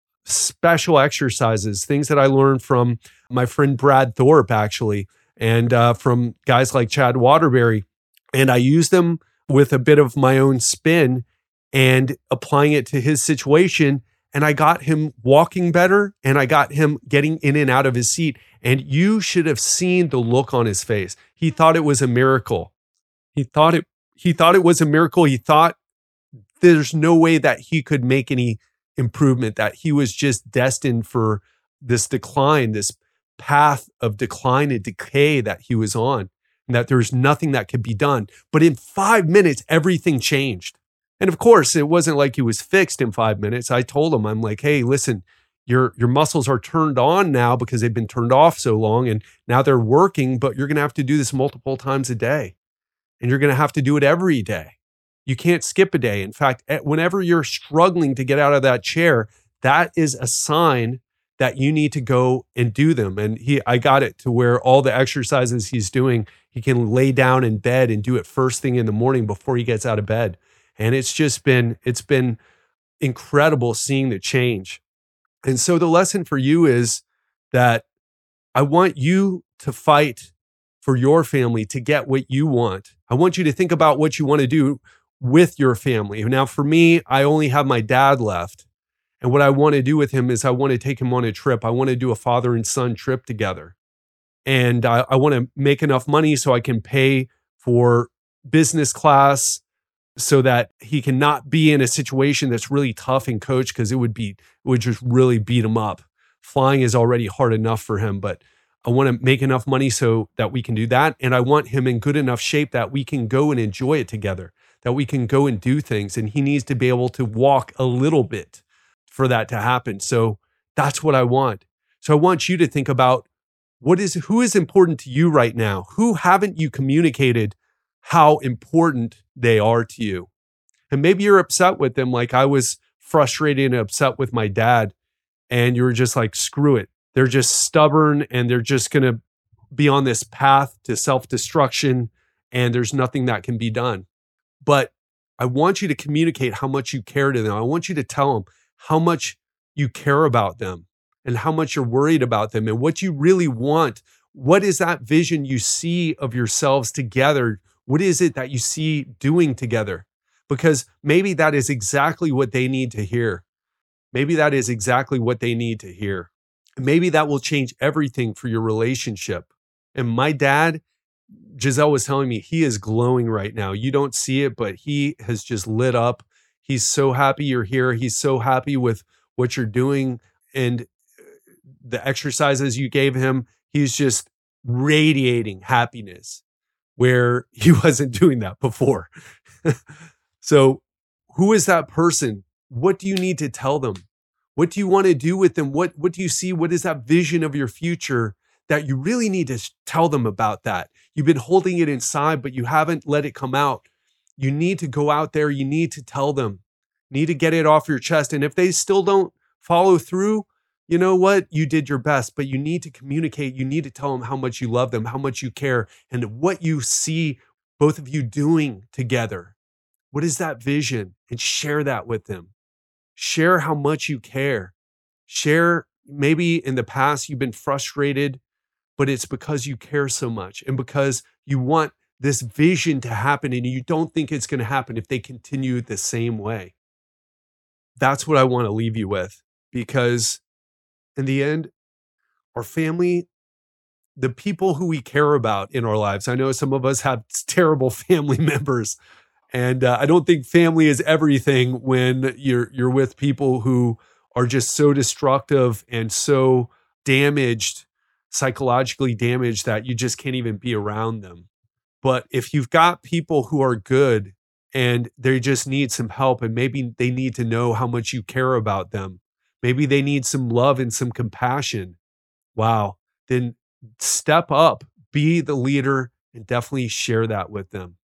special exercises, things that I learned from my friend Brad Thorpe, actually, and uh, from guys like Chad Waterbury. And I use them with a bit of my own spin and applying it to his situation. And I got him walking better, and I got him getting in and out of his seat. And you should have seen the look on his face. He thought it was a miracle. He thought it, he thought it was a miracle. He thought there's no way that he could make any improvement, that he was just destined for this decline, this path of decline and decay that he was on, and that there's nothing that could be done. But in five minutes, everything changed. And of course, it wasn't like he was fixed in five minutes. I told him, I'm like, hey, listen, your, your muscles are turned on now because they've been turned off so long, and now they're working, but you're going to have to do this multiple times a day. And you're going to have to do it every day. You can't skip a day. In fact, whenever you're struggling to get out of that chair, that is a sign that you need to go and do them. And he, I got it to where all the exercises he's doing, he can lay down in bed and do it first thing in the morning before he gets out of bed. And it's just been, it's been incredible seeing the change. And so the lesson for you is that I want you to fight for your family to get what you want. I want you to think about what you want to do with your family. Now, for me, I only have my dad left. And what I want to do with him is I want to take him on a trip. I want to do a father and son trip together. And I, I want to make enough money so I can pay for business class, so that he can not be in a situation that's really tough in coach, because it would be, it would just really beat him up. Flying is already hard enough for him, but I want to make enough money so that we can do that. And I want him in good enough shape that we can go and enjoy it together, that we can go and do things. And he needs to be able to walk a little bit for that to happen. So that's what I want. So I want you to think about what is, who is important to you right now? Who haven't you communicated how important they are to you? And maybe you're upset with them, like I was frustrated and upset with my dad, and you were just like, screw it. They're just stubborn, and they're just going to be on this path to self-destruction, and there's nothing that can be done. But I want you to communicate how much you care to them. I want you to tell them how much you care about them and how much you're worried about them and what you really want. What is that vision you see of yourselves together? What is it that you see doing together? Because maybe that is exactly what they need to hear. Maybe that is exactly what they need to hear. Maybe that will change everything for your relationship. And my dad, Giselle was telling me, he is glowing right now. You don't see it, but he has just lit up. He's so happy you're here. He's so happy with what you're doing and the exercises you gave him. He's just radiating happiness where he wasn't doing that before. So who is that person? What do you need to tell them? What do you want to do with them? What, what do you see? What is that vision of your future that you really need to tell them about that? You've been holding it inside, but you haven't let it come out. You need to go out there. You need to tell them, you need to get it off your chest. And if they still don't follow through, you know what? You did your best, but you need to communicate. You need to tell them how much you love them, how much you care, and what you see both of you doing together. What is that vision? And share that with them. Share how much you care. Share maybe in the past you've been frustrated, but it's because you care so much and because you want this vision to happen and you don't think it's going to happen if they continue the same way. That's what I want to leave you with, because in the end, our family, the people who we care about in our lives, I know some of us have terrible family members, and uh, I don't think family is everything when you're you're with people who are just so destructive and so damaged, psychologically damaged, that you just can't even be around them. But if you've got people who are good and they just need some help, and maybe they need to know how much you care about them, maybe they need some love and some compassion, wow, then step up, be the leader, and definitely share that with them.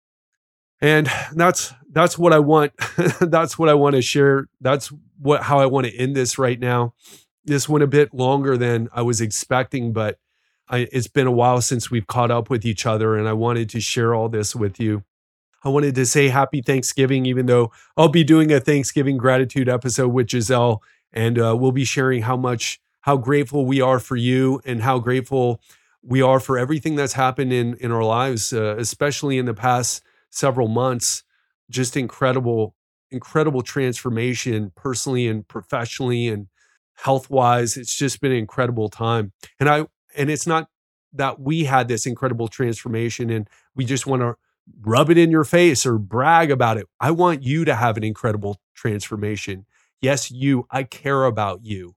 And that's that's what I want. That's what I want to share. That's what how I want to end this right now. This went a bit longer than I was expecting, but I, it's been a while since we've caught up with each other, and I wanted to share all this with you. I wanted to say happy Thanksgiving, even though I'll be doing a Thanksgiving gratitude episode with Giselle, and uh, we'll be sharing how much, how grateful we are for you and how grateful we are for everything that's happened in, in our lives, uh, especially in the past several months. Just incredible, incredible transformation personally and professionally and health-wise. It's just been an incredible time. And I, and it's not that we had this incredible transformation and we just want to rub it in your face or brag about it. I want you to have an incredible transformation. Yes, you, I care about you.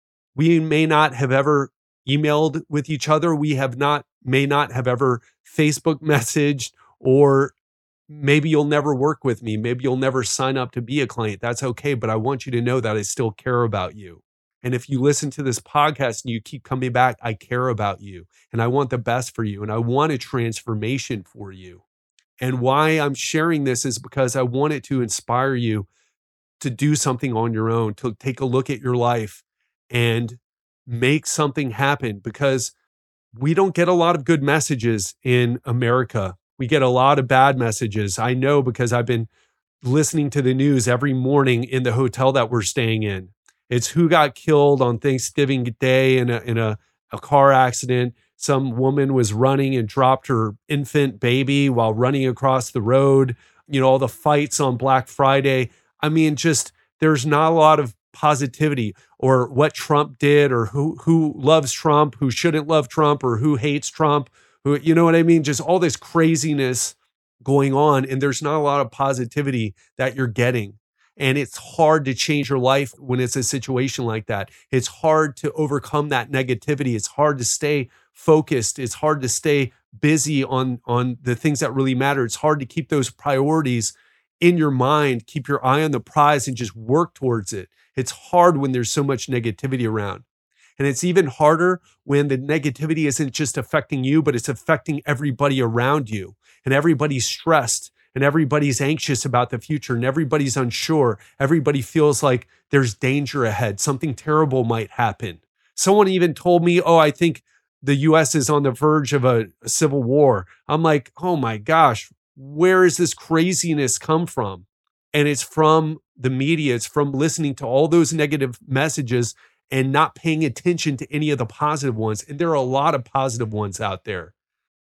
We may not have ever emailed with each other. We have not, may not have ever Facebook messaged, or maybe you'll never work with me. Maybe you'll never sign up to be a client. That's okay. But I want you to know that I still care about you. And if you listen to this podcast and you keep coming back, I care about you and I want the best for you. And I want a transformation for you. And why I'm sharing this is because I want it to inspire you to do something on your own, to take a look at your life and make something happen, because we don't get a lot of good messages in America. We get a lot of bad messages. I know, because I've been listening to the news every morning in the hotel that we're staying in. It's who got killed on Thanksgiving Day in a, in a, a car accident. Some woman was running and dropped her infant baby while running across the road. You know, all the fights on Black Friday. I mean, just there's not a lot of positivity, or what Trump did, or who who loves Trump, who shouldn't love Trump, or who hates Trump, who, you know what I mean? Just all this craziness going on, and there's not a lot of positivity that you're getting. And it's hard to change your life when it's a situation like that. It's hard to overcome that negativity. It's hard to stay focused. It's hard to stay busy on, on the things that really matter. It's hard to keep those priorities in your mind, keep your eye on the prize and just work towards it. It's hard when there's so much negativity around. And it's even harder when the negativity isn't just affecting you, but it's affecting everybody around you. And everybody's stressed and everybody's anxious about the future and everybody's unsure. Everybody feels like there's danger ahead. Something terrible might happen. Someone even told me, oh, I think the U S is on the verge of a, a civil war. I'm like, oh my gosh, where is this craziness come from? And it's from the media. It's from listening to all those negative messages and not paying attention to any of the positive ones. And there are a lot of positive ones out there.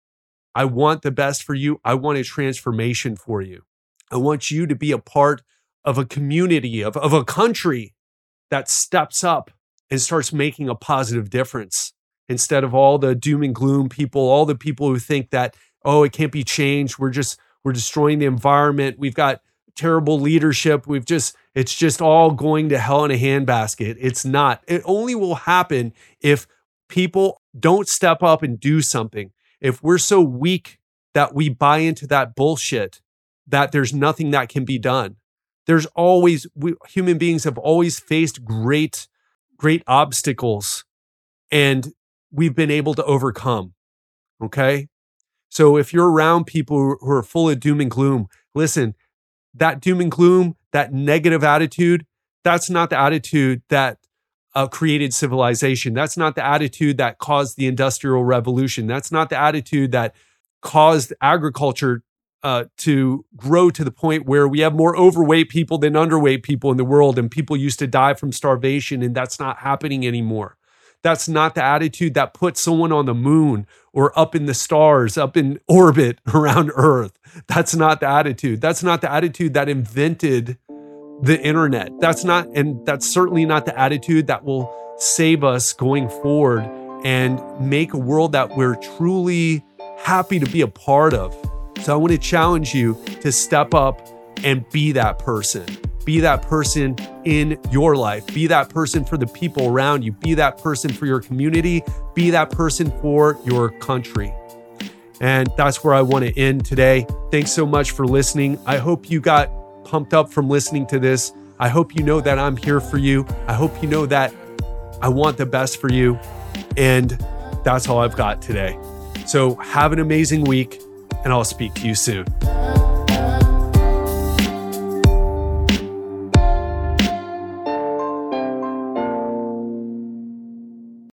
I want the best for you. I want a transformation for you. I want you to be a part of a community, of, of a country that steps up and starts making a positive difference, instead of all the doom and gloom people, all the people who think that, oh, it can't be changed. We're just, we're destroying the environment. We've got terrible leadership. We've just, it's just all going to hell in a handbasket. It's not. It only will happen if people don't step up and do something. If we're so weak that we buy into that bullshit, that there's nothing that can be done. There's always, we, human beings have always faced great, great obstacles, and we've been able to overcome. Okay? So if you're around people who are full of doom and gloom, listen, that doom and gloom, that negative attitude, that's not the attitude that uh, created civilization. That's not the attitude that caused the Industrial Revolution. That's not the attitude that caused agriculture uh, to grow to the point where we have more overweight people than underweight people in the world, and people used to die from starvation, and that's not happening anymore. That's not the attitude that put someone on the moon or up in the stars, up in orbit around Earth. That's not the attitude. That's not the attitude that invented the internet. That's not, and that's certainly not the attitude that will save us going forward and make a world that we're truly happy to be a part of. So I want to challenge you to step up and be that person. Be that person in your life. Be that person for the people around you. Be that person for your community. Be that person for your country. And that's where I want to end today. Thanks so much for listening. I hope you got pumped up from listening to this. I hope you know that I'm here for you. I hope you know that I want the best for you. And that's all I've got today. So have an amazing week, and I'll speak to you soon.